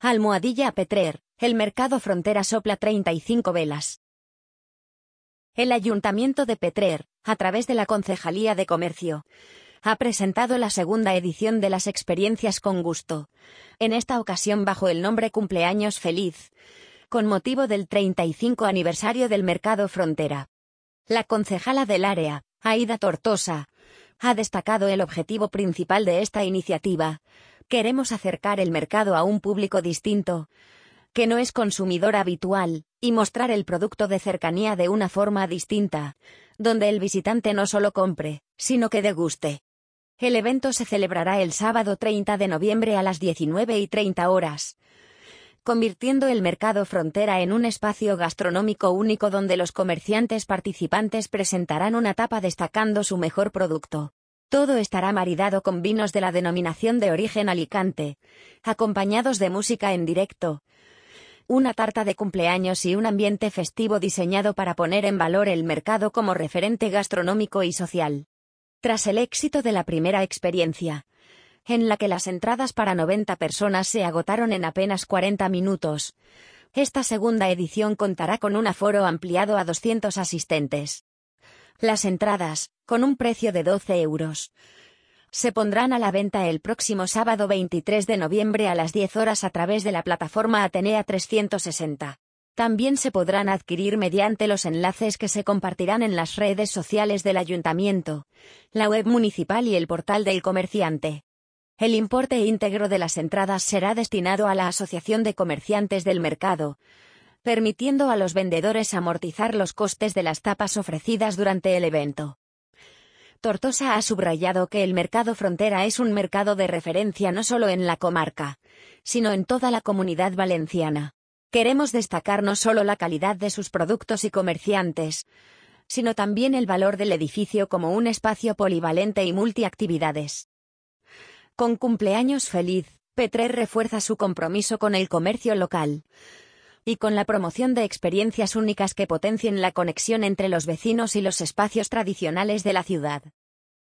Almohadilla a Petrer, el mercado Frontera sopla 35 velas. El Ayuntamiento de Petrer, a través de la Concejalía de Comercio, ha presentado la segunda edición de las experiencias con gusto, en esta ocasión bajo el nombre Cumpleaños Feliz, con motivo del 35 aniversario del mercado Frontera. La concejala del área, Aida Tortosa, ha destacado el objetivo principal de esta iniciativa: queremos acercar el mercado a un público distinto, que no es consumidor habitual, y mostrar el producto de cercanía de una forma distinta, donde el visitante no solo compre, sino que deguste. El evento se celebrará el sábado 30 de noviembre a las 19:30 horas, convirtiendo el mercado Frontera en un espacio gastronómico único donde los comerciantes participantes presentarán una tapa destacando su mejor producto. Todo estará maridado con vinos de la denominación de origen Alicante, acompañados de música en directo, una tarta de cumpleaños y un ambiente festivo diseñado para poner en valor el mercado como referente gastronómico y social. Tras el éxito de la primera experiencia, en la que las entradas para 90 personas se agotaron en apenas 40 minutos, esta segunda edición contará con un aforo ampliado a 200 asistentes. Las entradas, con un precio de 12 euros, se pondrán a la venta el próximo sábado 23 de noviembre a las 10 horas a través de la plataforma Atenea 360. También se podrán adquirir mediante los enlaces que se compartirán en las redes sociales del Ayuntamiento, la web municipal y el portal del comerciante. El importe íntegro de las entradas será destinado a la Asociación de Comerciantes del Mercado, permitiendo a los vendedores amortizar los costes de las tapas ofrecidas durante el evento. Tortosa ha subrayado que el mercado Frontera es un mercado de referencia no solo en la comarca, sino en toda la Comunidad Valenciana. Queremos destacar no solo la calidad de sus productos y comerciantes, sino también el valor del edificio como un espacio polivalente y multiactividades. Con Cumpleaños Feliz, Petrer refuerza su compromiso con el comercio local y con la promoción de experiencias únicas que potencien la conexión entre los vecinos y los espacios tradicionales de la ciudad.